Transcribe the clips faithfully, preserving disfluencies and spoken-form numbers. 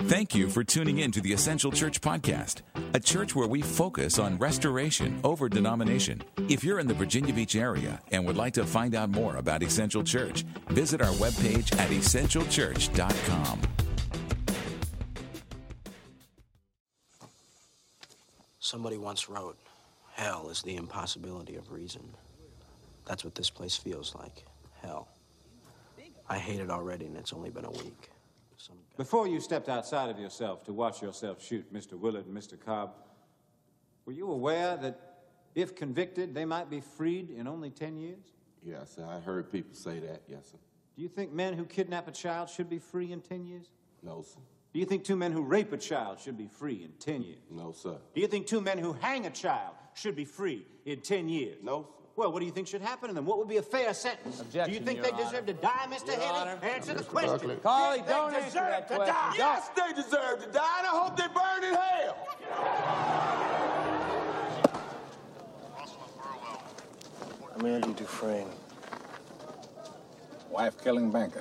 Thank you for tuning in to the Essential Church Podcast, a church where we focus on restoration over denomination. If you're in the Virginia Beach area and would like to find out more about Essential Church, visit our webpage at essential church dot com. Somebody once wrote, hell is the impossibility of reason. That's what this place feels like, hell. I hate it already, and it's only been a week. Some guy... Before you stepped outside of yourself to watch yourself shoot Mister Willard and Mister Cobb, were you aware that if convicted, they might be freed in only ten years? Yes, sir. I heard people say that, yes, sir. Do you think men who kidnap a child should be free in ten years? No, sir. Do you think two men who rape a child should be free in ten years? No, sir. Do you think two men who hang a child should be free in ten years? No, sir. Well, what do you think should happen to them? What would be a fair sentence? Objection, do you think Your they Honor. deserve to die, Mister Your Haley? Honor. Answer the Mister question. Buckley. Carly, They don't deserve answer that to question. die. Yes, they deserve to die, and I hope they burn in hell. I'm Andy Dufresne. Wife-killing banker.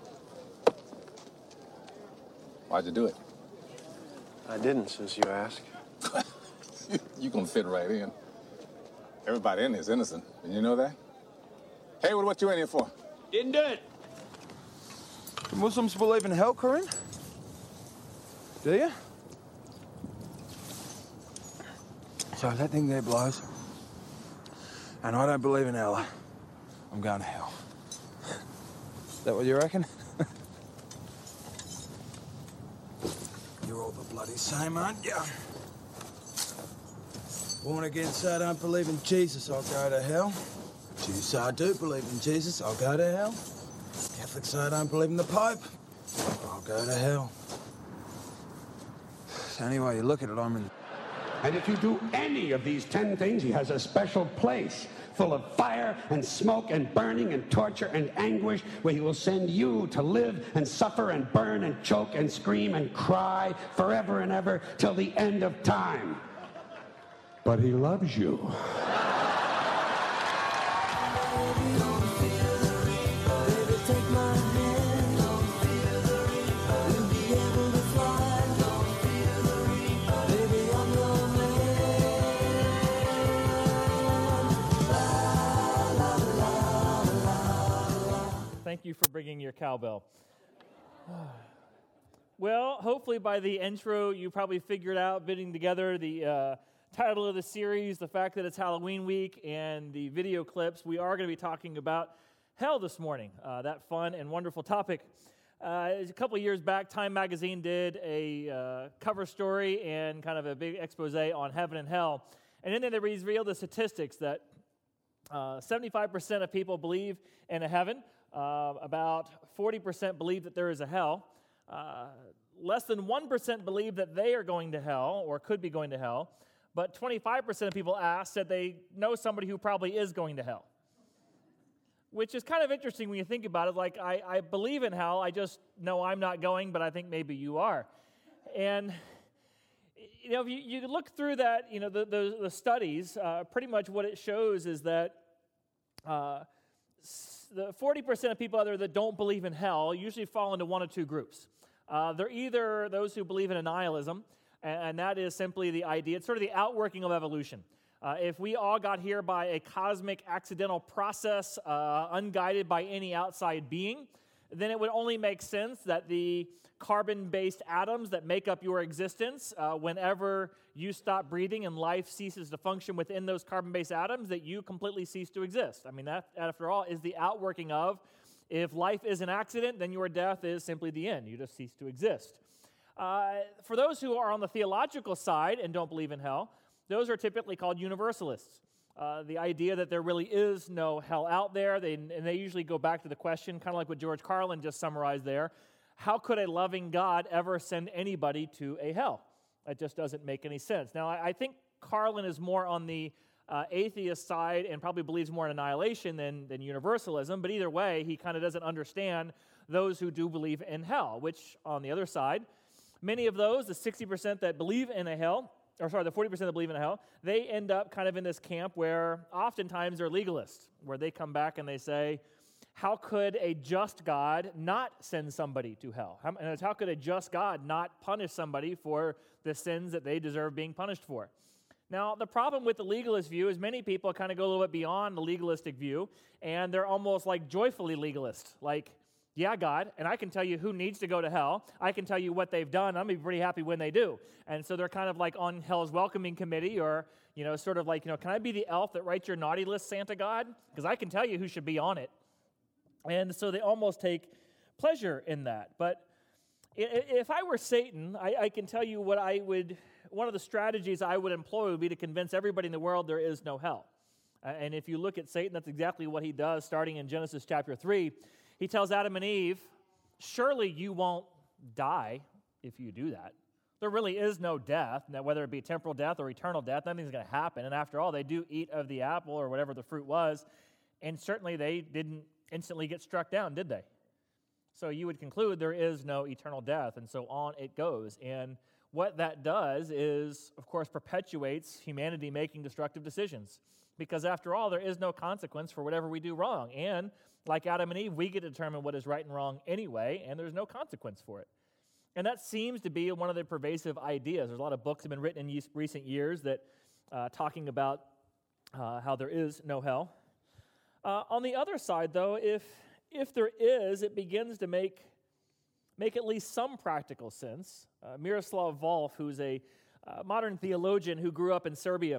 Why'd you do it? I didn't, since you ask. You gonna fit right in. Everybody in here is innocent. Did you know that? Hayward, what you in here for? Didn't do it. Do Muslims believe in hell, Corinne? Do you? So that thing there blows. And I don't believe in hell. I'm going to hell. Is that what you reckon? You're all the bloody same, aren't you? Born again, so I don't believe in Jesus, I'll go to hell. Jew, so I do believe in Jesus, I'll go to hell. Catholic, so I don't believe in the Pope, I'll go to hell. So any way you look at it, I'm in... And if you do any of these ten things, he has a special place full of fire and smoke and burning and torture and anguish, where he will send you to live and suffer and burn and choke and scream and cry forever and ever till the end of time. But he loves you. Thank you for bringing your cowbell. Well, hopefully by the intro, you probably figured out, bidding together the uh, title of the series, the fact that it's Halloween week, and the video clips. We are going to be talking about hell this morning, uh, that fun and wonderful topic. Uh, a couple of years back, Time Magazine did a uh, cover story and kind of a big expose on heaven and hell. And in there, they revealed the statistics that uh, seventy-five percent of people believe in a heaven. Uh, about forty percent believe that there is a hell. Uh, less than one percent believe that they are going to hell or could be going to hell. But twenty-five percent of people asked said they know somebody who probably is going to hell. Which is kind of interesting when you think about it. Like, I, I believe in hell, I just know I'm not going, but I think maybe you are. And, you know, if you, you look through that, you know, the, the, the studies, uh, pretty much what it shows is that uh, the forty percent of people out there that don't believe in hell usually fall into one of two groups. Uh, they're either those who believe in annihilism, and, and that is simply the idea, it's sort of the outworking of evolution. Uh, if we all got here by a cosmic accidental process, uh, unguided by any outside being, then it would only make sense that the carbon-based atoms that make up your existence, uh, whenever you stop breathing and life ceases to function within those carbon-based atoms, that you completely cease to exist. I mean, that, after all, is the outworking of, if life is an accident, then your death is simply the end. You just cease to exist. Uh, for those who are on the theological side and don't believe in hell, those are typically called universalists. Uh, the idea that there really is no hell out there, they, and they usually go back to the question, kind of like what George Carlin just summarized there, how could a loving God ever send anybody to a hell? That just doesn't make any sense. Now, I, I think Carlin is more on the uh, atheist side and probably believes more in annihilation than, than universalism, but either way, he kind of doesn't understand those who do believe in hell, which, on the other side, many of those, the sixty percent that believe in a hell, or sorry, the forty percent that believe in a hell, they end up kind of in this camp where oftentimes they're legalists, where they come back and they say, how could a just God not send somebody to hell? How, and how could a just God not punish somebody for the sins that they deserve being punished for? Now, the problem with the legalist view is many people kind of go a little bit beyond the legalistic view, and they're almost like joyfully legalist. Like, yeah, God, and I can tell you who needs to go to hell. I can tell you what they've done. I'm going to be pretty happy when they do. And so they're kind of like on hell's welcoming committee, or, you know, sort of like, you know, can I be the elf that writes your naughty list, Santa God? Because I can tell you who should be on it. And so they almost take pleasure in that. But if I were Satan, I, I can tell you what I would, one of the strategies I would employ would be to convince everybody in the world there is no hell. Uh, and if you look at Satan, that's exactly what he does, starting in Genesis chapter three. He tells Adam and Eve, surely you won't die if you do that. There really is no death, whether it be temporal death or eternal death, nothing's going to happen. And after all, they do eat of the apple or whatever the fruit was, and certainly they didn't instantly get struck down, did they? So you would conclude there is no eternal death, and so on it goes. And what that does is, of course, perpetuates humanity making destructive decisions. Because after all, there is no consequence for whatever we do wrong. And like Adam and Eve, we get to determine what is right and wrong anyway, and there's no consequence for it. And that seems to be one of the pervasive ideas. There's a lot of books that have been written in recent years that uh, talking about uh, how there is no hell. Uh, on the other side, though, if if there is, it begins to make make at least some practical sense. Uh, Miroslav Volf, who's a uh, modern theologian who grew up in Serbia,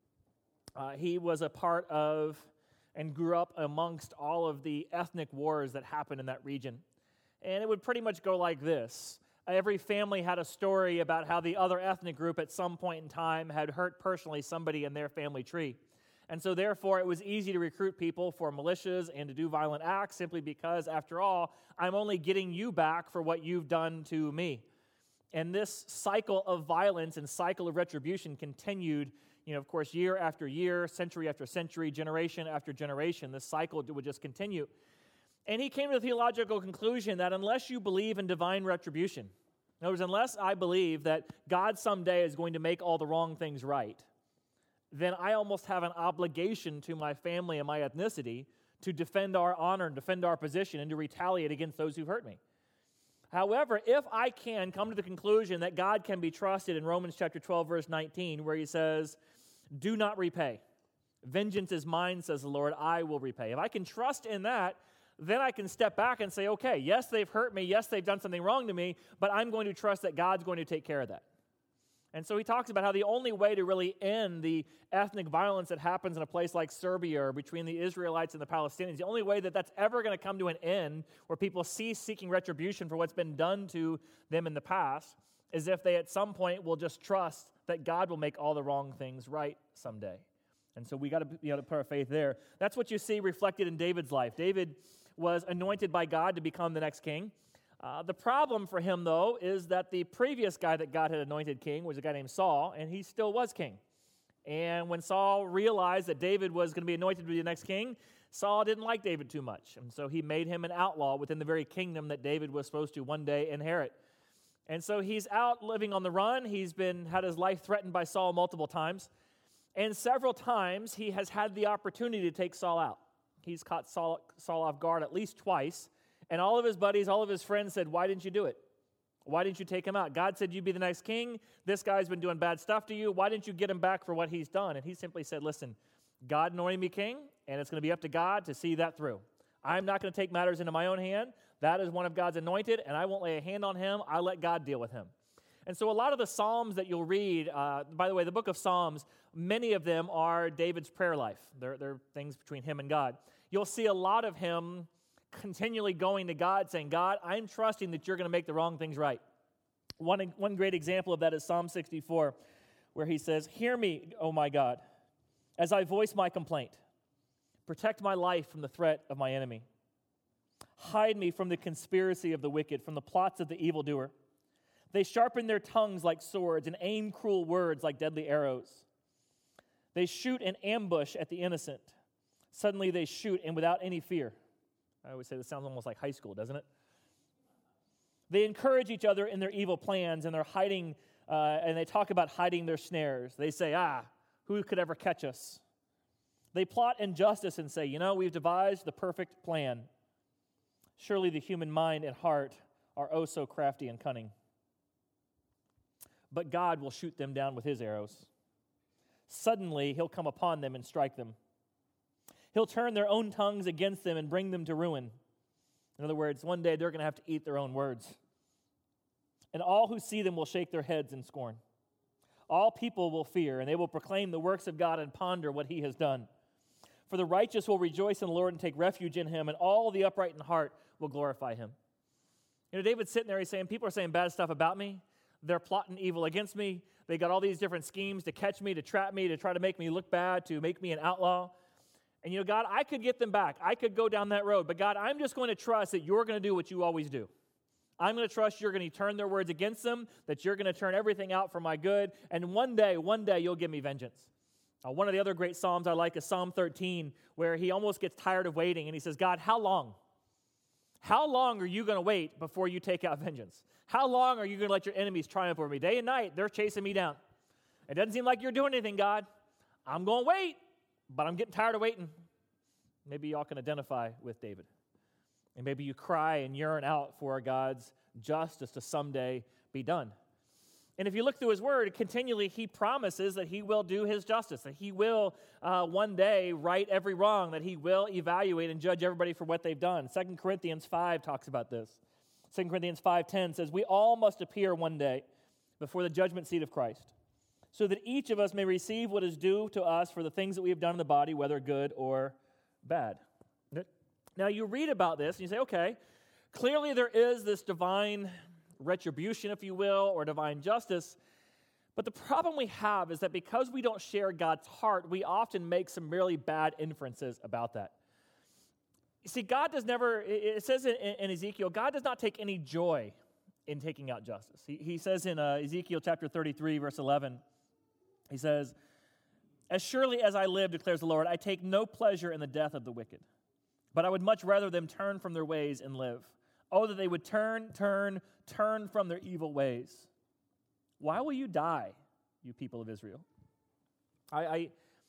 uh, he was a part of and grew up amongst all of the ethnic wars that happened in that region. And it would pretty much go like this. Every family had a story about how the other ethnic group at some point in time had hurt personally somebody in their family tree. And so therefore, it was easy to recruit people for militias and to do violent acts simply because, after all, I'm only getting you back for what you've done to me. And this cycle of violence and cycle of retribution continued, you know, of course, year after year, century after century, generation after generation. This cycle would just continue. And he came to the theological conclusion that unless you believe in divine retribution, in other words, unless I believe that God someday is going to make all the wrong things right, then I almost have an obligation to my family and my ethnicity to defend our honor and defend our position and to retaliate against those who hurt me. However, if I can come to the conclusion that God can be trusted in Romans chapter twelve, verse nineteen, where he says, do not repay. Vengeance is mine, says the Lord, I will repay. If I can trust in that, then I can step back and say, okay, yes, they've hurt me. Yes, they've done something wrong to me, but I'm going to trust that God's going to take care of that. And so he talks about how the only way to really end the ethnic violence that happens in a place like Serbia or between the Israelites and the Palestinians, the only way that that's ever going to come to an end where people cease seeking retribution for what's been done to them in the past is if they at some point will just trust that God will make all the wrong things right someday. And so we got to be able to put our faith there. That's what you see reflected in David's life. David was anointed by God to become the next king. Uh, the problem for him, though, is that the previous guy that God had anointed king was a guy named Saul, and he still was king. And when Saul realized that David was going to be anointed to be the next king, Saul didn't like David too much. And so he made him an outlaw within the very kingdom that David was supposed to one day inherit. And so he's out living on the run. He's been had his life threatened by Saul multiple times. And several times he has had the opportunity to take Saul out. He's caught Saul, Saul off guard at least twice. And all of his buddies, all of his friends said, why didn't you do it? Why didn't you take him out? God said you'd be the next king. This guy's been doing bad stuff to you. Why didn't you get him back for what he's done? And he simply said, listen, God anointed me king, and it's going to be up to God to see that through. I'm not going to take matters into my own hand. That is one of God's anointed, and I won't lay a hand on him. I'll let God deal with him. And so a lot of the Psalms that you'll read, uh, by the way, the book of Psalms, many of them are David's prayer life. They're, they're things between him and God. You'll see a lot of him continually going to God, saying, God, I'm trusting that you're going to make the wrong things right. One, one great example of that is Psalm sixty-four, where he says, hear me, O my God, as I voice my complaint. Protect my life from the threat of my enemy. Hide me from the conspiracy of the wicked, from the plots of the evildoer. They sharpen their tongues like swords and aim cruel words like deadly arrows. They shoot an ambush at the innocent. Suddenly they shoot, and without any fear. I always say this sounds almost like high school, doesn't it? They encourage each other in their evil plans, and they're hiding, uh, and they talk about hiding their snares. They say, ah, who could ever catch us? They plot injustice and say, you know, we've devised the perfect plan. Surely the human mind and heart are oh so crafty and cunning. But God will shoot them down with his arrows. Suddenly he'll come upon them and strike them. He'll turn their own tongues against them and bring them to ruin. In other words, one day they're going to have to eat their own words. And all who see them will shake their heads in scorn. All people will fear, and they will proclaim the works of God and ponder what he has done. For the righteous will rejoice in the Lord and take refuge in him, and all the upright in heart will glorify him. You know, David's sitting there, he's saying, people are saying bad stuff about me. They're plotting evil against me. They got all these different schemes to catch me, to trap me, to try to make me look bad, to make me an outlaw. And you know, God, I could get them back. I could go down that road. But God, I'm just going to trust that you're going to do what you always do. I'm going to trust you're going to turn their words against them, that you're going to turn everything out for my good. And one day, one day, you'll give me vengeance. Uh, one of the other great Psalms I like is Psalm thirteen, where he almost gets tired of waiting. And he says, God, how long? How long are you going to wait before you take out vengeance? How long are you going to let your enemies triumph over me? Day and night, they're chasing me down. It doesn't seem like you're doing anything, God. I'm going to wait, but I'm getting tired of waiting. Maybe y'all can identify with David. And maybe you cry and yearn out for God's justice to someday be done. And if you look through his word, continually he promises that he will do his justice, that he will uh, one day right every wrong, that he will evaluate and judge everybody for what they've done. Second Corinthians five talks about this. Second Corinthians five ten says, we all must appear one day before the judgment seat of Christ, so that each of us may receive what is due to us for the things that we have done in the body, whether good or bad. Now you read about this and you say, okay, clearly there is this divine retribution, if you will, or divine justice. But the problem we have is that because we don't share God's heart, we often make some really bad inferences about that. You see, God does never, it says in, in Ezekiel, God does not take any joy in taking out justice. He, he says in uh, Ezekiel chapter thirty-three, verse eleven, he says, as surely as I live, declares the Lord, I take no pleasure in the death of the wicked, but I would much rather them turn from their ways and live. Oh, that they would turn, turn, turn from their evil ways. Why will you die, you people of Israel? I, I,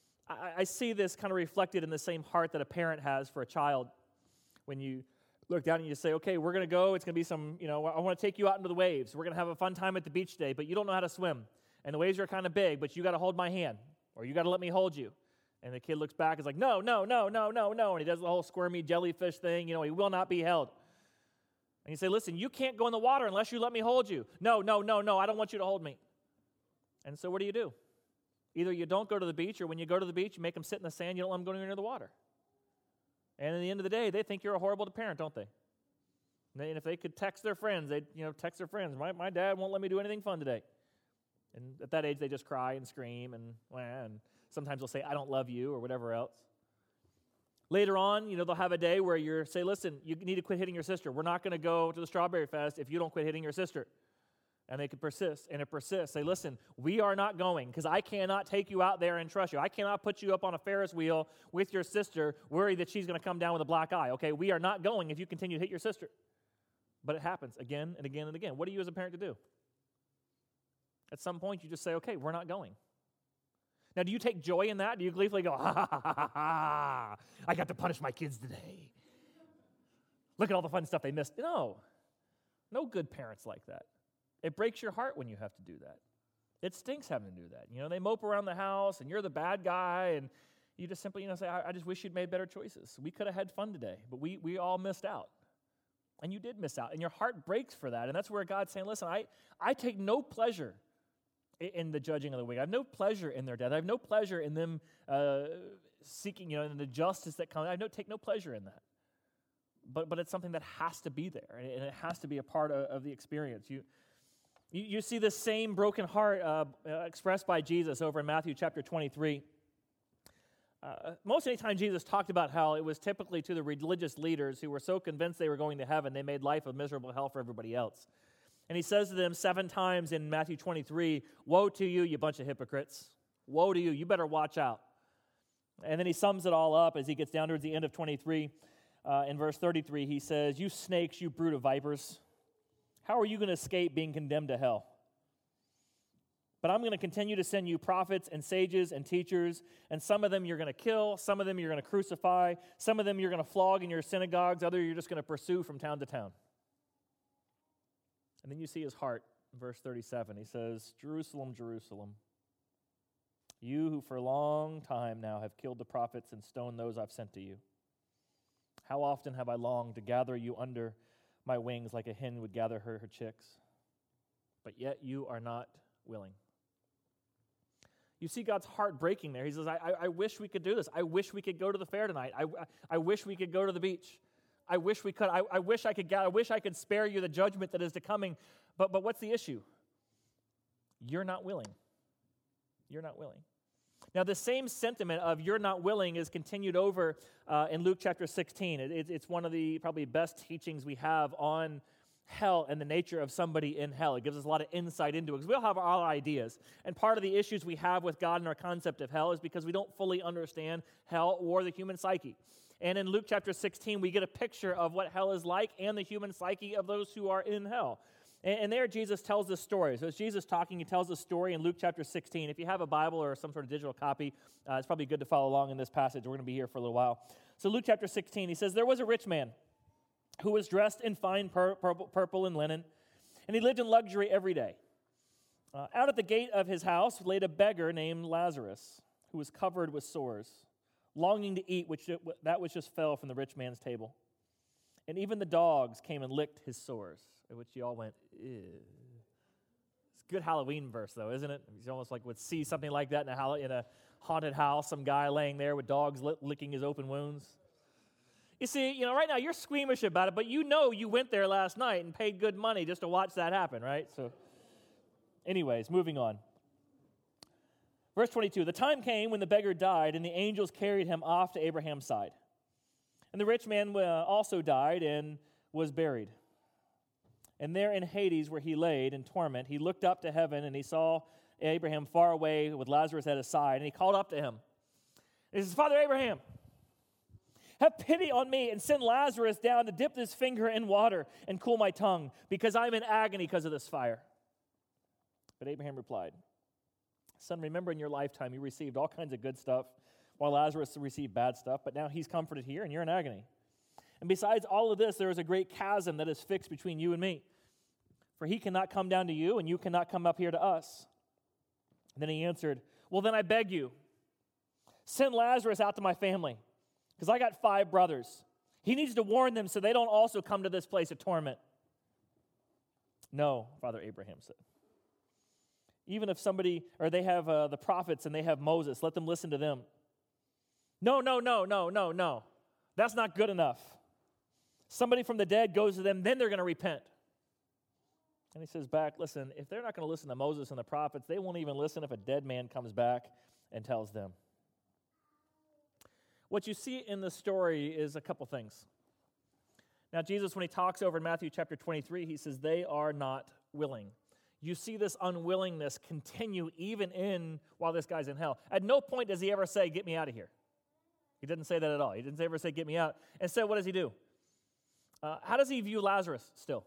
I see this kind of reflected in the same heart that a parent has for a child. When you look down and you say, okay, we're going to go, it's going to be some, you know, I want to take you out into the waves. We're going to have a fun time at the beach today, but you don't know how to swim. And the waves are kind of big, but you got to hold my hand, or you got to let me hold you. And the kid looks back and is like, no, no, no, no, no, no. And he does the whole squirmy jellyfish thing. You know, he will not be held. And you say, listen, you can't go in the water unless you let me hold you. No, no, no, no, I don't want you to hold me. And so what do you do? Either you don't go to the beach, or when you go to the beach, you make them sit in the sand, you don't let them go near the water. And at the end of the day, they think you're a horrible parent, don't they? And if they could text their friends, they'd you know, text their friends, my, my dad won't let me do anything fun today. And at that age, they just cry and scream, and, and sometimes they'll say, I don't love you, or whatever else. Later on, you know, they'll have a day where you say, listen, you need to quit hitting your sister. We're not going to go to the Strawberry Fest if you don't quit hitting your sister. And they could persist, and it persists. Say, listen, we are not going because I cannot take you out there and trust you. I cannot put you up on a Ferris wheel with your sister, worried that she's going to come down with a black eye. Okay, we are not going if you continue to hit your sister. But it happens again and again and again. What are you as a parent to do? At some point, you just say, okay, we're not going. Now, do you take joy in that? Do you gleefully go, ha, ha, ha, ha, ha, I got to punish my kids today. Look at all the fun stuff they missed. No, no good parents like that. It breaks your heart when you have to do that. It stinks having to do that. You know, they mope around the house, and you're the bad guy, and you just simply, you know, say, I, I just wish you'd made better choices. We could have had fun today, but we we all missed out. And you did miss out, and your heart breaks for that, and that's where God's saying, listen, I, I take no pleasure in the judging of the wicked. I have no pleasure in their death. I have no pleasure in them uh, seeking, you know, in the justice that comes. I no, take no pleasure in that. But but it's something that has to be there, and it has to be a part of, of the experience. You, you you see this same broken heart uh, uh, expressed by Jesus over in Matthew chapter twenty-three. Uh, most any time Jesus talked about hell, it was typically to the religious leaders who were so convinced they were going to heaven, they made life a miserable hell for everybody else. And he says to them seven times in Matthew twenty-three, woe to you, you bunch of hypocrites. Woe to you, you better watch out. And then he sums it all up as he gets down towards the end of twenty-three. Uh, in verse thirty-three, he says, you snakes, you brood of vipers, how are you going to escape being condemned to hell? But I'm going to continue to send you prophets and sages and teachers, and some of them you're going to kill, some of them you're going to crucify, some of them you're going to flog in your synagogues, others you're just going to pursue from town to town. And then you see his heart, verse thirty-seven. He says, Jerusalem, Jerusalem, you who for a long time now have killed the prophets and stoned those I've sent to you. How often have I longed to gather you under my wings like a hen would gather her, her chicks? But yet you are not willing. You see God's heart breaking there. He says, I, I, I wish we could do this. I wish we could go to the fair tonight. I, I, I wish we could go to the beach. I wish we could. I, I wish I could. I wish I could spare you the judgment that is to coming. But but what's the issue? You're not willing. You're not willing. Now, the same sentiment of you're not willing is continued over uh, in Luke chapter sixteen. It, it, it's one of the probably best teachings we have on hell and the nature of somebody in hell. It gives us a lot of insight into it because we all have our ideas. And part of the issues we have with God and our concept of hell is because we don't fully understand hell or the human psyche. And in Luke chapter sixteen, we get a picture of what hell is like and the human psyche of those who are in hell. And, and there Jesus tells this story. So as Jesus talking, he tells a story in Luke chapter sixteen. If you have a Bible or some sort of digital copy, uh, it's probably good to follow along in this passage. We're going to be here for a little while. So Luke chapter sixteen, he says, there was a rich man who was dressed in fine pur- purple, purple and linen, and he lived in luxury every day. Uh, out at the gate of his house laid a beggar named Lazarus, who was covered with sores, longing to eat which that which just fell from the rich man's table. And even the dogs came and licked his sores, at which you all went, ew. It's a good Halloween verse, though, isn't it? It's almost like would see something like that in a, in a haunted house, some guy laying there with dogs lick, licking his open wounds. You see, you know, right now you're squeamish about it, but you know you went there last night and paid good money just to watch that happen, right? So, anyways, moving on. Verse twenty-two, the time came when the beggar died, and the angels carried him off to Abraham's side. And the rich man uh, also died and was buried. And there in Hades, where he laid in torment, he looked up to heaven, and he saw Abraham far away with Lazarus at his side, and he called up to him. And he says, Father Abraham, have pity on me and send Lazarus down to dip his finger in water and cool my tongue, because I'm in agony because of this fire. But Abraham replied, Son, remember in your lifetime you received all kinds of good stuff, while Lazarus received bad stuff, but now he's comforted here and you're in agony. And besides all of this, there is a great chasm that is fixed between you and me. For he cannot come down to you, and you cannot come up here to us. And then he answered, Well, then I beg you, send Lazarus out to my family, because I got five brothers. He needs to warn them so they don't also come to this place of torment. No, Father Abraham said. Even if somebody, or they have uh, the prophets and they have Moses, let them listen to them. No, no, no, no, no, no. That's not good enough. Somebody from the dead goes to them, then they're going to repent. And he says back, listen, if they're not going to listen to Moses and the prophets, they won't even listen if a dead man comes back and tells them. What you see in the story is a couple things. Now, Jesus, when he talks over in Matthew chapter twenty-three, he says, they are not willing. You see this unwillingness continue even in while this guy's in hell. At no point does he ever say, get me out of here. He didn't say that at all. He didn't ever say, get me out. Instead, what does he do? Uh, how does he view Lazarus still?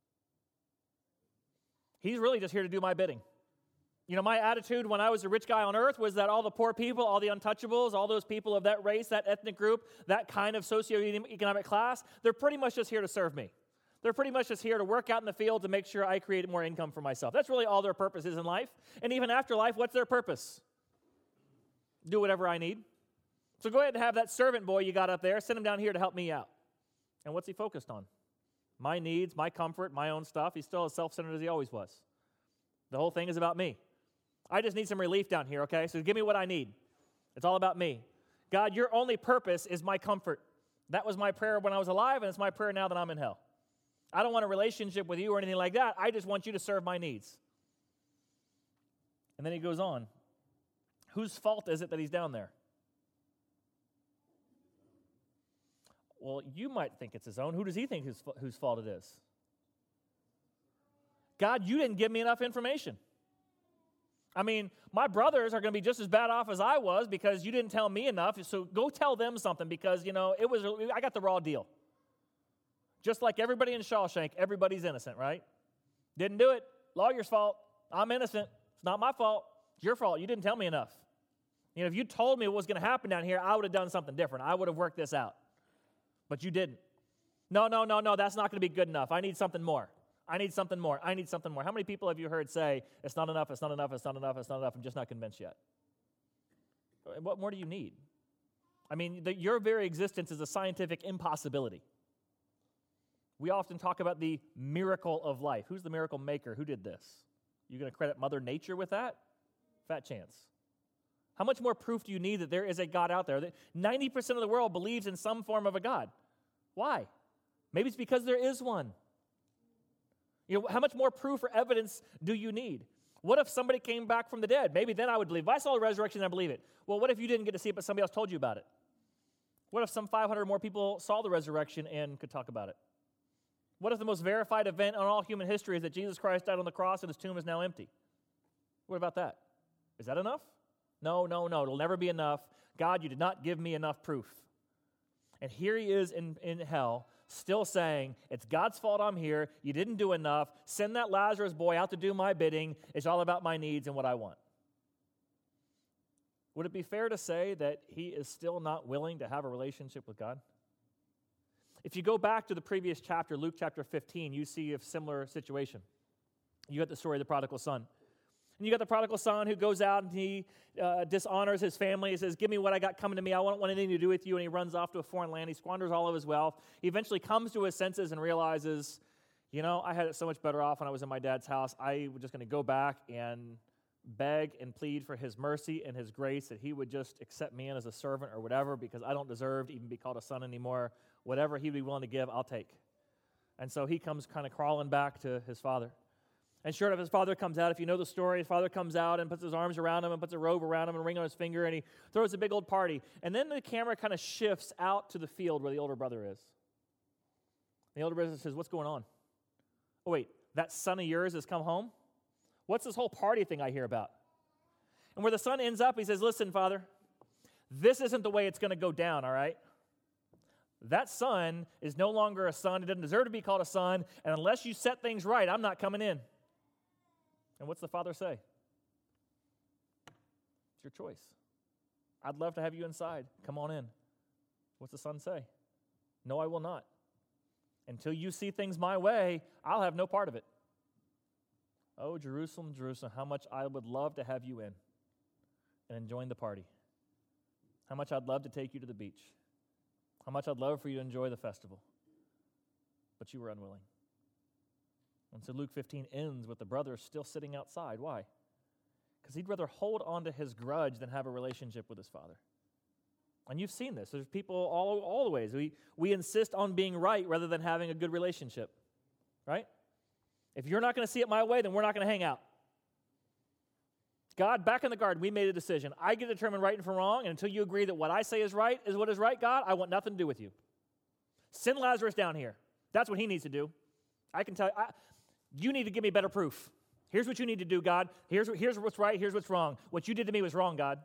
He's really just here to do my bidding. You know, my attitude when I was a rich guy on earth was that all the poor people, all the untouchables, all those people of that race, that ethnic group, that kind of socioeconomic class, they're pretty much just here to serve me. They're pretty much just here to work out in the field to make sure I create more income for myself. That's really all their purpose is in life. And even after life, what's their purpose? Do whatever I need. So go ahead and have that servant boy you got up there, send him down here to help me out. And what's he focused on? My needs, my comfort, my own stuff. He's still as self-centered as he always was. The whole thing is about me. I just need some relief down here, okay? So give me what I need. It's all about me. God, your only purpose is my comfort. That was my prayer when I was alive, and it's my prayer now that I'm in hell. I don't want a relationship with you or anything like that. I just want you to serve my needs. And then he goes on. Whose fault is it that he's down there? Well, you might think it's his own. Who does he think his, whose fault it is? God, you didn't give me enough information. I mean, my brothers are going to be just as bad off as I was because you didn't tell me enough. So go tell them something because, you know, it was I got the raw deal. Just like everybody in Shawshank, everybody's innocent, right? Didn't do it. Lawyer's fault. I'm innocent. It's not my fault. It's your fault. You didn't tell me enough. You know, if you told me what was going to happen down here, I would have done something different. I would have worked this out. But you didn't. No, no, no, no, that's not going to be good enough. I need something more. I need something more. I need something more. How many people have you heard say, it's not enough, it's not enough, it's not enough, it's not enough, I'm just not convinced yet? What more do you need? I mean, the, your very existence is a scientific impossibility. We often talk about the miracle of life. Who's the miracle maker? Who did this? You going to credit Mother Nature with that? Fat chance. How much more proof do you need that there is a God out there? That ninety percent of the world believes in some form of a God. Why? Maybe it's because there is one. You know, how much more proof or evidence do you need? What if somebody came back from the dead? Maybe then I would believe. If I saw the resurrection, I believe it. Well, what if you didn't get to see it, but somebody else told you about it? What if some five hundred more people saw the resurrection and could talk about it? What if the most verified event on all human history is that Jesus Christ died on the cross and his tomb is now empty? What about that? Is that enough? No, no, no. It'll never be enough. God, you did not give me enough proof. And here he is in, in hell, still saying, it's God's fault I'm here. You didn't do enough. Send that Lazarus boy out to do my bidding. It's all about my needs and what I want. Would it be fair to say that he is still not willing to have a relationship with God? If you go back to the previous chapter, Luke chapter fifteen, you see a similar situation. You got the story of the prodigal son. And you got the prodigal son who goes out and he uh, dishonors his family. He says, give me what I got coming to me. I don't want anything to do with you. And he runs off to a foreign land. He squanders all of his wealth. He eventually comes to his senses and realizes, you know, I had it so much better off when I was in my dad's house. I was just going to go back and beg and plead for his mercy and his grace, that he would just accept me in as a servant or whatever, because I don't deserve to even be called a son anymore. Whatever he would be willing to give, I'll take. And so he comes kind of crawling back to his father. And sure enough, his father comes out. If you know the story, his father comes out and puts his arms around him and puts a robe around him and a ring on his finger, and he throws a big old party. And then the camera kind of shifts out to the field where the older brother is. The older brother says, what's going on? Oh, wait, that son of yours has come home? What's this whole party thing I hear about? And where the son ends up, he says, listen, father, this isn't the way it's going to go down, all right? That son is no longer a son. He doesn't deserve to be called a son. And unless you set things right, I'm not coming in. And what's the father say? It's your choice. I'd love to have you inside. Come on in. What's the son say? No, I will not. Until you see things my way, I'll have no part of it. Oh, Jerusalem, Jerusalem, how much I would love to have you in and join the party. How much I'd love to take you to the beach. How much I'd love for you to enjoy the festival. But you were unwilling. And so Luke fifteen ends with the brother still sitting outside. Why? Because he'd rather hold on to his grudge than have a relationship with his father. And you've seen this. There's people all, all the ways. We, we insist on being right rather than having a good relationship. Right? If you're not going to see it my way, then we're not going to hang out. God, back in the garden, we made a decision. I get to determine right and from wrong, and until you agree that what I say is right is what is right, God, I want nothing to do with you. Send Lazarus down here. That's what he needs to do. I can tell you, I, you need to give me better proof. Here's what you need to do, God. Here's, here's what's right, here's what's wrong. What you did to me was wrong, God.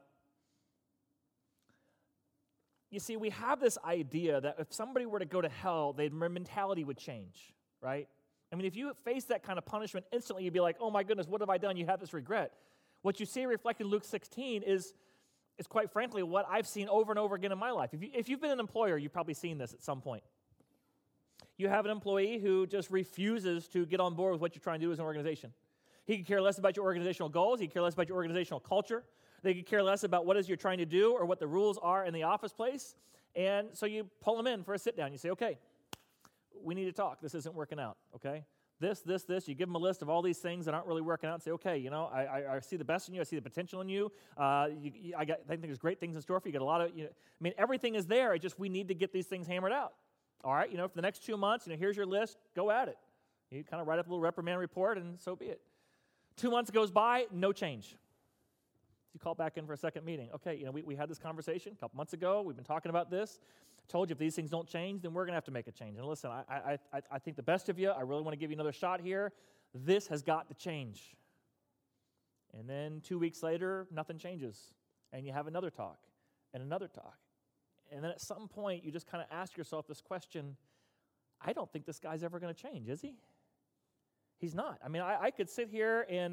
You see, we have this idea that if somebody were to go to hell, their mentality would change, right? I mean, if you face that kind of punishment instantly, you'd be like, oh my goodness, what have I done? You have this regret. What you see reflected in Luke sixteen is, is quite frankly what I've seen over and over again in my life. If, you, if you've been an employer, you've probably seen this at some point. You have an employee who just refuses to get on board with what you're trying to do as an organization. He could care less about your organizational goals. He could care less about your organizational culture. They could care less about what it is you're trying to do or what the rules are in the office place. And so you pull them in for a sit down. You say, okay, we need to talk. This isn't working out, okay? This, this, this. You give them a list of all these things that aren't really working out and say, okay, you know, I, I, I see the best in you. I see the potential in you. Uh, you, you I, got, I think there's great things in store for you. You got a lot of, you know, I mean, everything is there. It's just we need to get these things hammered out. All right, you know, for the next two months, you know, here's your list. Go at it. You kind of write up a little reprimand report, and so be it. Two months goes by, no change. You call back in for a second meeting. Okay, you know, we, we had this conversation a couple months ago. We've been talking about this. I told you if these things don't change, then we're going to have to make a change. And listen, I, I, I, I think the best of you. I really want to give you another shot here. This has got to change. And then two weeks later, nothing changes. And you have another talk and another talk. And then at some point, you just kind of ask yourself this question, I don't think this guy's ever going to change, is he? He's not. I mean, I, I could sit here and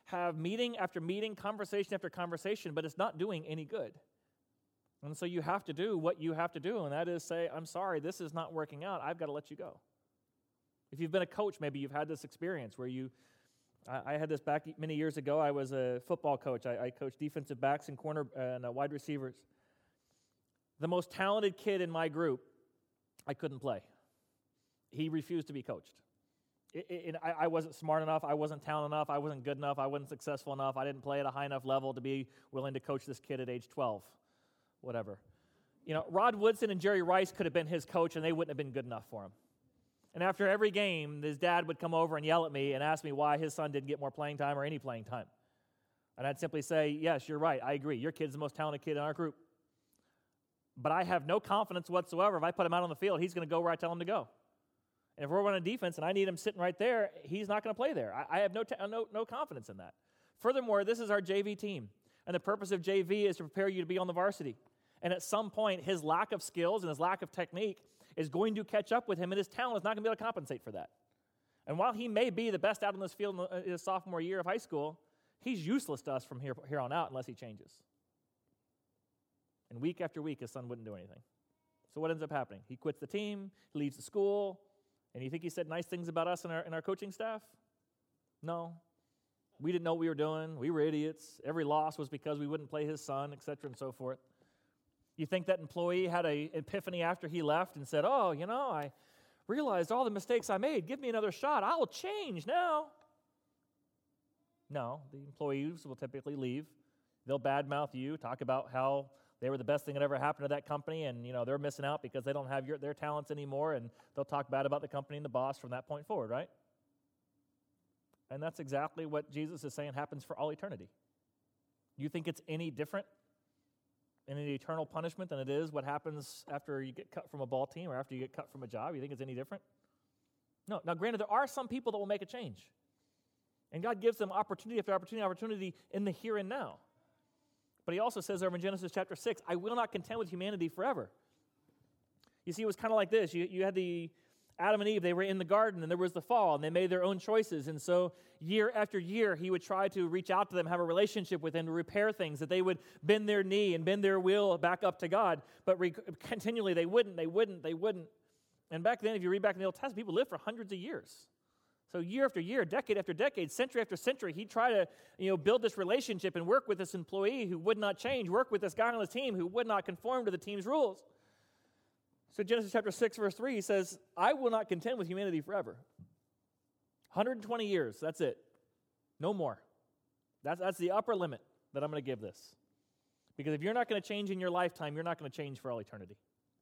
have meeting after meeting, conversation after conversation, but it's not doing any good. And so you have to do what you have to do, and that is say, I'm sorry, this is not working out. I've got to let you go. If you've been a coach, maybe you've had this experience where you, I, I had this back many years ago. I was a football coach. I, I coached defensive backs and corner and uh, wide receivers. The most talented kid in my group, I couldn't play. He refused to be coached. It, it, I, I wasn't smart enough. I wasn't talented enough. I wasn't good enough. I wasn't successful enough. I didn't play at a high enough level to be willing to coach this kid at age twelve, whatever. You know, Rod Woodson and Jerry Rice could have been his coach, and they wouldn't have been good enough for him. And after every game, his dad would come over and yell at me and ask me why his son didn't get more playing time or any playing time. And I'd simply say, yes, you're right. I agree. Your kid's the most talented kid in our group. But I have no confidence whatsoever. If I put him out on the field, he's going to go where I tell him to go. And if we're running defense and I need him sitting right there, he's not going to play there. I, I have no, t- no, no confidence in that. Furthermore, this is our J V team. And the purpose of J V is to prepare you to be on the varsity. And at some point, his lack of skills and his lack of technique is going to catch up with him, and his talent is not going to be able to compensate for that. And while he may be the best out on this field in his sophomore year of high school, he's useless to us from here, here on out unless he changes. And week after week, his son wouldn't do anything. So what ends up happening? He quits the team, he leaves the school, and you think he said nice things about us and our, and our coaching staff? No. We didn't know what we were doing. We were idiots. Every loss was because we wouldn't play his son, et cetera, and so forth. You think that employee had an epiphany after he left and said, oh, you know, I realized all the mistakes I made. Give me another shot. I will change now. No, the employees will typically leave. They'll badmouth you, talk about how they were the best thing that ever happened to that company, and you know they're missing out because they don't have your, their talents anymore, and they'll talk bad about the company and the boss from that point forward, right? And that's exactly what Jesus is saying happens for all eternity. You think it's any different in an eternal punishment than it is what happens after you get cut from a ball team or after you get cut from a job? You think it's any different? No. Now, granted, there are some people that will make a change. And God gives them opportunity after opportunity after opportunity in the here and now. But he also says over in Genesis chapter six, I will not contend with humanity forever. You see, it was kind of like this. You, you had the Adam and Eve, they were in the garden, and there was the fall, and they made their own choices. And so year after year, he would try to reach out to them, have a relationship with them, to repair things, that they would bend their knee and bend their will back up to God. But re- continually, they wouldn't, they wouldn't, they wouldn't. And back then, if you read back in the Old Testament, people lived for hundreds of years. So year after year, decade after decade, century after century, he'd try to you know, build this relationship and work with this employee who would not change, work with this guy on the team who would not conform to the team's rules. So Genesis chapter six, verse three, he says, I will not contend with humanity forever. one hundred twenty years, that's it. No more. That's, that's the upper limit that I'm going to give this. Because if you're not going to change in your lifetime, you're not going to change for all eternity.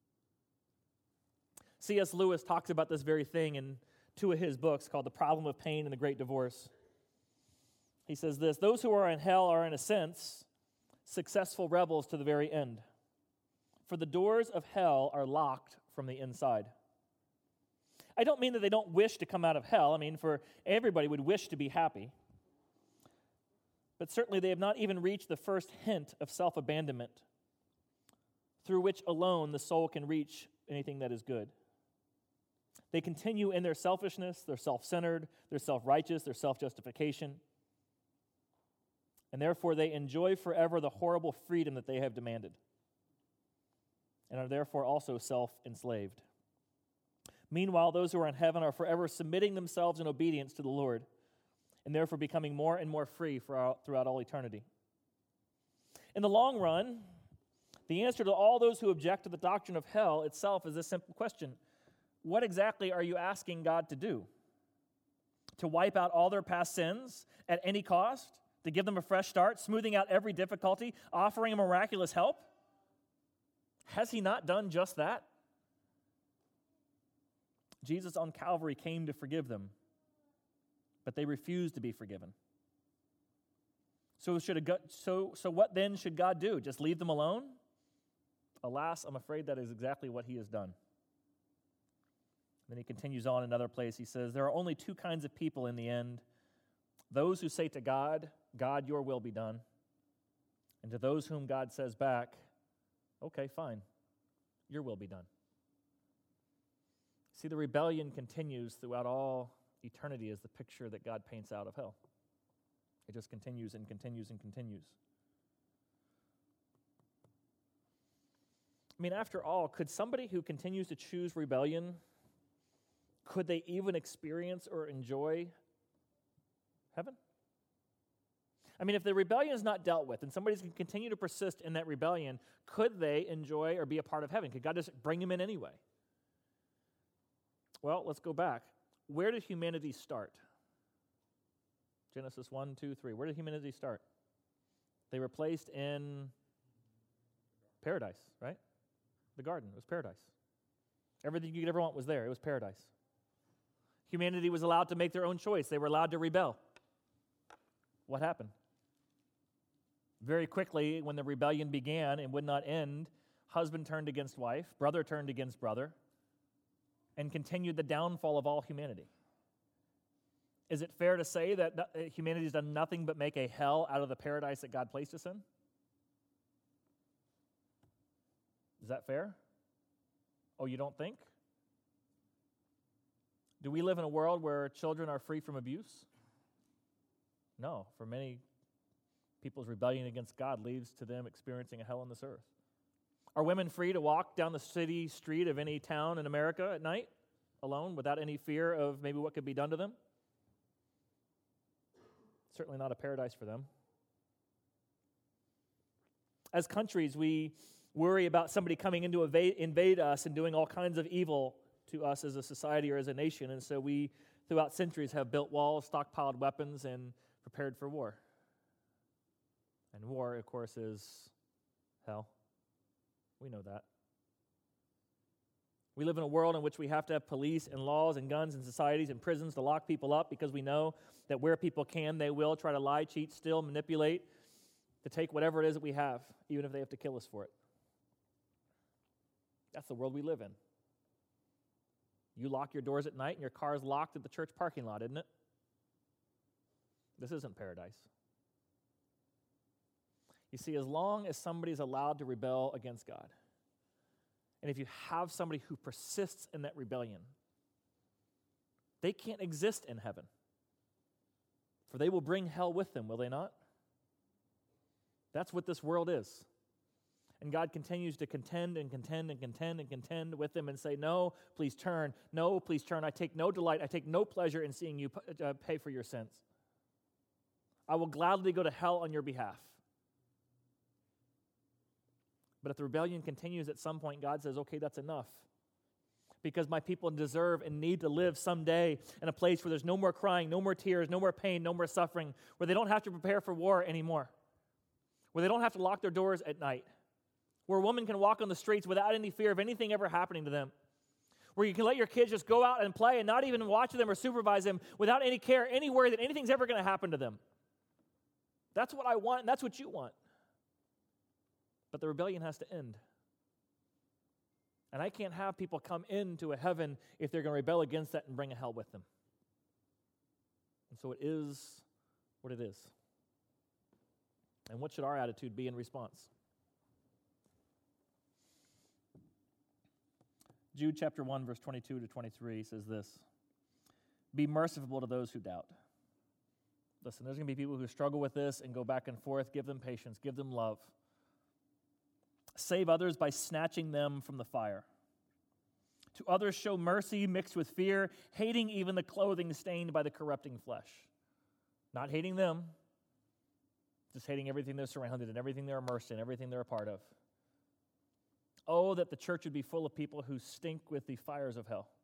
C S Lewis talks about this very thing in two of his books called The Problem of Pain and The Great Divorce. He says this, those who are in hell are, in a sense, successful rebels to the very end. For the doors of hell are locked from the inside. I don't mean that they don't wish to come out of hell. I mean, for everybody would wish to be happy. But certainly they have not even reached the first hint of self-abandonment, through which alone the soul can reach anything that is good. They continue in their selfishness, they're self-centered, they're self-righteous, they're self-justification. And therefore they enjoy forever the horrible freedom that they have demanded, and are therefore also self-enslaved. Meanwhile, those who are in heaven are forever submitting themselves in obedience to the Lord, and therefore becoming more and more free for all, throughout all eternity. In the long run, the answer to all those who object to the doctrine of hell itself is this simple question. What exactly are you asking God to do? To wipe out all their past sins at any cost? To give them a fresh start, smoothing out every difficulty, offering a miraculous help? Has he not done just that? Jesus on Calvary came to forgive them, but they refused to be forgiven. So, should a, so, so what then should God do? Just leave them alone? Alas, I'm afraid that is exactly what he has done. Then he continues on in another place. He says, there are only two kinds of people in the end. Those who say to God, God, your will be done. And to those whom God says back, okay, fine, your will be done. See, the rebellion continues throughout all eternity as the picture that God paints out of hell. It just continues and continues and continues. I mean, after all, could somebody who continues to choose rebellion, could they even experience or enjoy heaven? I mean, if the rebellion is not dealt with and somebody's going to continue to persist in that rebellion, could they enjoy or be a part of heaven? Could God just bring them in anyway? Well, let's go back. Where did humanity start? Genesis one, two, three. Where did humanity start? They were placed in paradise, right? The garden. It was paradise. Everything you could ever want was there. It was paradise. Humanity was allowed to make their own choice. They were allowed to rebel. What happened? Very quickly, when the rebellion began and would not end, husband turned against wife, brother turned against brother, and continued the downfall of all humanity. Is it fair to say that humanity has done nothing but make a hell out of the paradise that God placed us in? Is that fair? Oh, you don't think? Do we live in a world where children are free from abuse? No. For many, people's rebellion against God leads to them experiencing a hell on this earth. Are women free to walk down the city street of any town in America at night alone without any fear of maybe what could be done to them? Certainly not a paradise for them. As countries, we worry about somebody coming in to invade, invade us and doing all kinds of evil to us as a society or as a nation, and so we, throughout centuries, have built walls, stockpiled weapons, and prepared for war. And war, of course, is hell. We know that. We live in a world in which we have to have police and laws and guns and societies and prisons to lock people up because we know that where people can, they will try to lie, cheat, steal, manipulate, to take whatever it is that we have, even if they have to kill us for it. That's the world we live in. You lock your doors at night and your car is locked at the church parking lot, isn't it? This isn't paradise. You see, as long as somebody's allowed to rebel against God, and if you have somebody who persists in that rebellion, they can't exist in heaven. For they will bring hell with them, will they not? That's what this world is. And God continues to contend and contend and contend and contend with them and say, no, please turn. No, please turn. I take no delight. I take no pleasure in seeing you uh, pay for your sins. I will gladly go to hell on your behalf. But if the rebellion continues at some point, God says, okay, that's enough. Because my people deserve and need to live someday in a place where there's no more crying, no more tears, no more pain, no more suffering, where they don't have to prepare for war anymore, where they don't have to lock their doors at night, where a woman can walk on the streets without any fear of anything ever happening to them, where you can let your kids just go out and play and not even watch them or supervise them without any care, any worry that anything's ever going to happen to them. That's what I want, and that's what you want. But the rebellion has to end. And I can't have people come into a heaven if they're going to rebel against that and bring a hell with them. And so it is what it is. And what should our attitude be in response? Jude chapter one, verse twenty-two to twenty-three says this: be merciful to those who doubt. Listen, there's going to be people who struggle with this and go back and forth. Give them patience. Give them love. Save others by snatching them from the fire. To others show mercy mixed with fear, hating even the clothing stained by the corrupting flesh. Not hating them, just hating everything they're surrounded in, everything they're immersed in, everything they're a part of. Oh, that the church would be full of people who stink with the fires of hell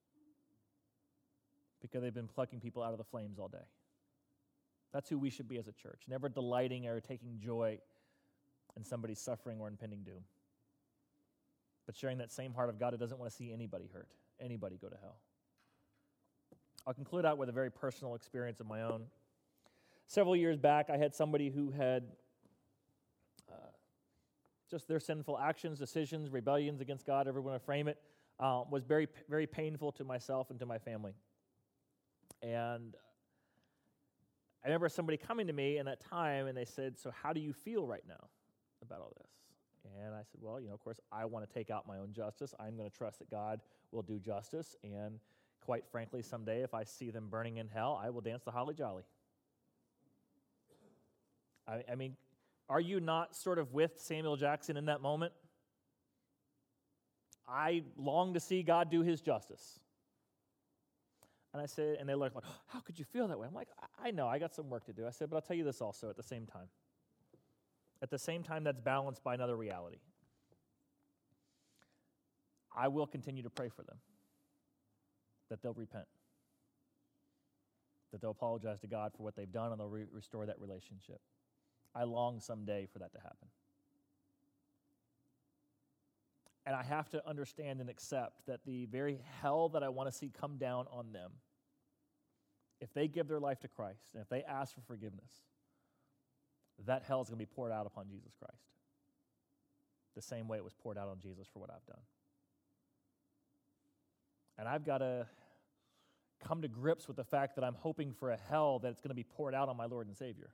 because they've been plucking people out of the flames all day. That's who we should be as a church, never delighting or taking joy in somebody's suffering or impending doom, but sharing that same heart of God who doesn't want to see anybody hurt, anybody go to hell. I'll conclude out with a very personal experience of my own. Several years back, I had somebody who had uh, just their sinful actions, decisions, rebellions against God, however you want to frame it, uh, was very, very painful to myself and to my family. And I remember somebody coming to me in that time, and they said, so how do you feel right now about all this? And I said, well, you know, of course, I want to take out my own justice. I'm going to trust that God will do justice. And quite frankly, someday if I see them burning in hell, I will dance the holly jolly. I, I mean, are you not sort of with Samuel Jackson in that moment? I long to see God do his justice. And I said, and they're like, how could you feel that way? I'm like, I know, I got some work to do. I said, but I'll tell you this also at the same time. At the same time, that's balanced by another reality. I will continue to pray for them, that they'll repent, that they'll apologize to God for what they've done, and they'll re- restore that relationship. I long someday for that to happen. And I have to understand and accept that the very hell that I want to see come down on them, if they give their life to Christ, and if they ask for forgiveness, that hell is going to be poured out upon Jesus Christ. The same way it was poured out on Jesus for what I've done. And I've got to come to grips with the fact that I'm hoping for a hell that it's going to be poured out on my Lord and Savior.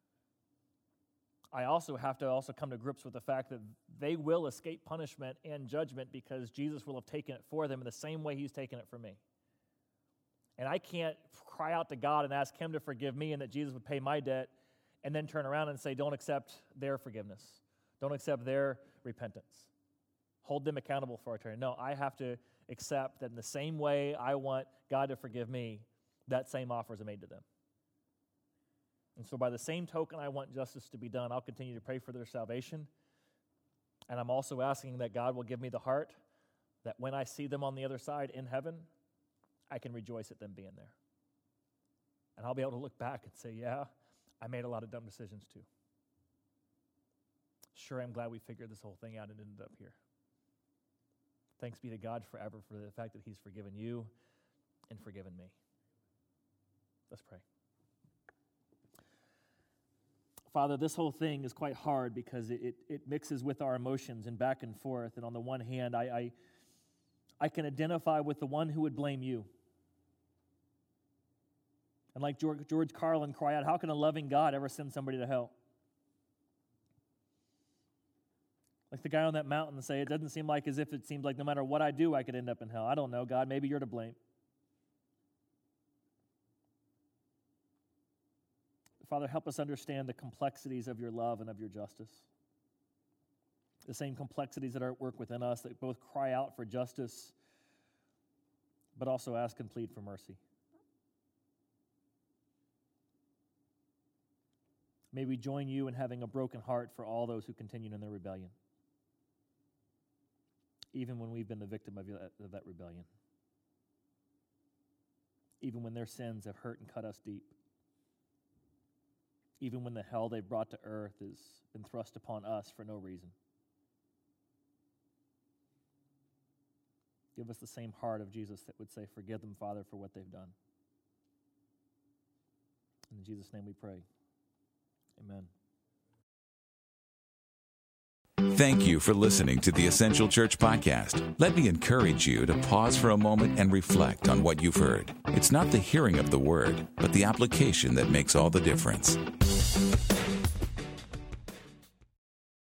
I also have to also come to grips with the fact that they will escape punishment and judgment because Jesus will have taken it for them in the same way he's taken it for me. And I can't cry out to God and ask him to forgive me and that Jesus would pay my debt and then turn around and say, don't accept their forgiveness. Don't accept their repentance. Hold them accountable for eternity. No, I have to accept that in the same way I want God to forgive me, that same offer is made to them. And so by the same token I want justice to be done, I'll continue to pray for their salvation. And I'm also asking that God will give me the heart that when I see them on the other side in heaven, I can rejoice at them being there. And I'll be able to look back and say, yeah, I made a lot of dumb decisions too. Sure, I'm glad we figured this whole thing out and ended up here. Thanks be to God forever for the fact that he's forgiven you and forgiven me. Let's pray. Father, this whole thing is quite hard because it, it, it mixes with our emotions and back and forth. And on the one hand, I, I, I can identify with the one who would blame you. And like George, George Carlin cry out, how can a loving God ever send somebody to hell? Like the guy on that mountain say, it doesn't seem like as if it seemed like no matter what I do, I could end up in hell. I don't know, God, maybe you're to blame. Father, help us understand the complexities of your love and of your justice. The same complexities that are at work within us that both cry out for justice, but also ask and plead for mercy. May we join you in having a broken heart for all those who continue in their rebellion, even when we've been the victim of that rebellion, even when their sins have hurt and cut us deep. Even when the hell they've brought to earth has been thrust upon us for no reason. Give us the same heart of Jesus that would say, forgive them, Father, for what they've done. In Jesus' name we pray. Amen. Thank you for listening to the Essential Church Podcast. Let me encourage you to pause for a moment and reflect on what you've heard. It's not the hearing of the word, but the application that makes all the difference.